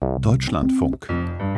Deutschlandfunk.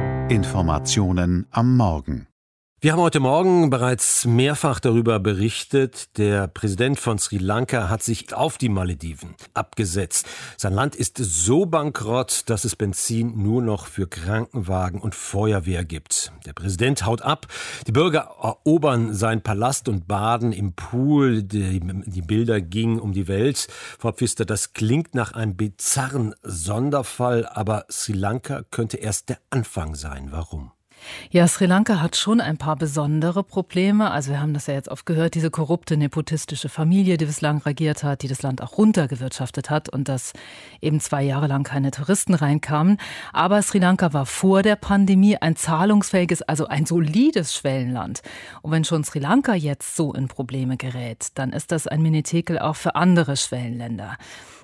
Informationen am Morgen. Wir haben heute Morgen bereits mehrfach darüber berichtet. Der Präsident von Sri Lanka hat sich auf die Malediven abgesetzt. Sein Land ist so bankrott, dass es Benzin nur noch für Krankenwagen und Feuerwehr gibt. Der Präsident haut ab. Die Bürger erobern seinen Palast und baden im Pool. Die Bilder gingen um die Welt. Frau Pfister, das klingt nach einem bizarren Sonderfall, aber Sri Lanka könnte erst der Anfang sein. Warum? Ja, Sri Lanka hat schon ein paar besondere Probleme. Also wir haben das ja jetzt oft gehört, diese korrupte nepotistische Familie, die bislang regiert hat, die das Land auch runtergewirtschaftet hat und dass eben 2 Jahre lang keine Touristen reinkamen. Aber Sri Lanka war vor der Pandemie ein zahlungsfähiges, also ein solides Schwellenland. Und wenn schon Sri Lanka jetzt so in Probleme gerät, dann ist das ein Menetekel auch für andere Schwellenländer.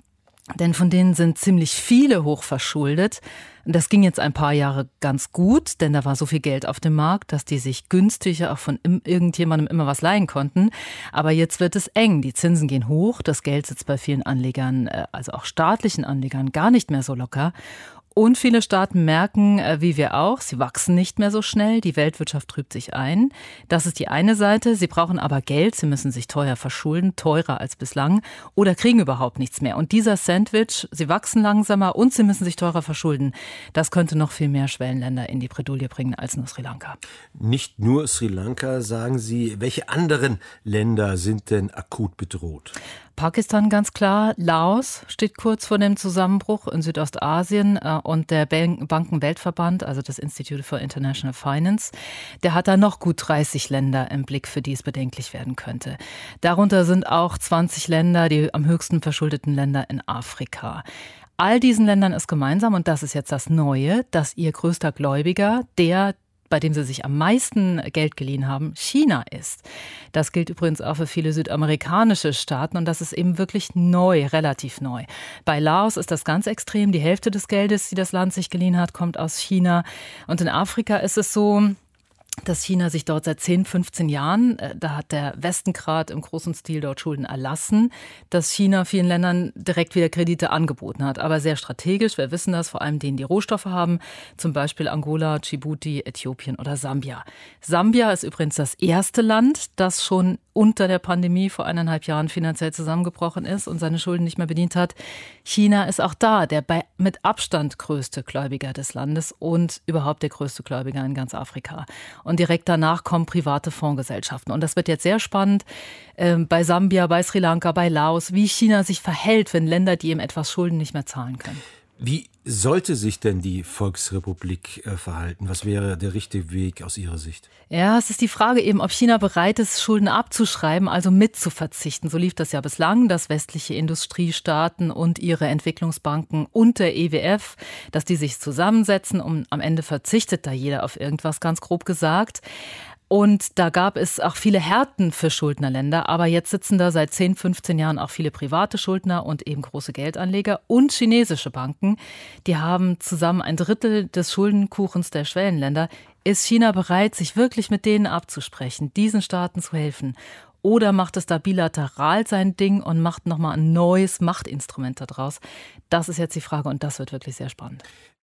Denn von denen sind ziemlich viele hochverschuldet. Das ging jetzt ein paar Jahre ganz gut, denn da war so viel Geld auf dem Markt, dass die sich günstiger auch von irgendjemandem immer was leihen konnten. Aber jetzt wird es eng. Die Zinsen gehen hoch. Das Geld sitzt bei vielen Anlegern, also auch staatlichen Anlegern, gar nicht mehr so locker. Und viele Staaten merken, wie wir auch, sie wachsen nicht mehr so schnell, die Weltwirtschaft trübt sich ein. Das ist die eine Seite. Sie brauchen aber Geld, sie müssen sich teuer verschulden, teurer als bislang oder kriegen überhaupt nichts mehr. Und dieser Sandwich, sie wachsen langsamer und sie müssen sich teurer verschulden, das könnte noch viel mehr Schwellenländer in die Bredouille bringen als nur Sri Lanka. Nicht nur Sri Lanka, sagen Sie. Welche anderen Länder sind denn akut bedroht? Pakistan ganz klar, Laos steht kurz vor dem Zusammenbruch in Südostasien und der Bankenweltverband, also das Institute for International Finance, der hat da noch gut 30 Länder im Blick, für die es bedenklich werden könnte. Darunter sind auch 20 Länder, die am höchsten verschuldeten Länder in Afrika. All diesen Ländern ist gemeinsam, und das ist jetzt das Neue, dass ihr größter Gläubiger, bei dem sie sich am meisten Geld geliehen haben, China ist. Das gilt übrigens auch für viele südamerikanische Staaten und das ist eben wirklich neu, relativ neu. Bei Laos ist das ganz extrem. Die Hälfte des Geldes, die das Land sich geliehen hat, kommt aus China. Und in Afrika ist es so, dass China sich dort seit 10, 15 Jahren, da hat der Westen gerade im großen Stil dort Schulden erlassen, dass China vielen Ländern direkt wieder Kredite angeboten hat. Aber sehr strategisch, wir wissen das, vor allem denen, die Rohstoffe haben, zum Beispiel Angola, Djibouti, Äthiopien oder Sambia. Sambia ist übrigens das erste Land, das schon unter der Pandemie vor 1,5 Jahren finanziell zusammengebrochen ist und seine Schulden nicht mehr bedient hat. China ist auch da, der mit Abstand größte Gläubiger des Landes und überhaupt der größte Gläubiger in ganz Afrika. Und direkt danach kommen private Fondsgesellschaften. Und das wird jetzt sehr spannend bei Sambia, bei Sri Lanka, bei Laos, wie China sich verhält, wenn Länder, die ihm etwas schulden, nicht mehr zahlen können. Wie sollte sich denn die Volksrepublik verhalten? Was wäre der richtige Weg aus Ihrer Sicht? Ja, es ist die Frage eben, ob China bereit ist, Schulden abzuschreiben, also mitzuverzichten. So lief das ja bislang, dass westliche Industriestaaten und ihre Entwicklungsbanken und der IWF, dass die sich zusammensetzen und am Ende verzichtet da jeder auf irgendwas, ganz grob gesagt. Und da gab es auch viele Härten für Schuldnerländer, aber jetzt sitzen da seit 10, 15 Jahren auch viele private Schuldner und eben große Geldanleger und chinesische Banken. Die haben zusammen 1/3 des Schuldenkuchens der Schwellenländer. Ist China bereit, sich wirklich mit denen abzusprechen, diesen Staaten zu helfen? Oder macht es da bilateral sein Ding und macht nochmal ein neues Machtinstrument daraus? Das ist jetzt die Frage und das wird wirklich sehr spannend.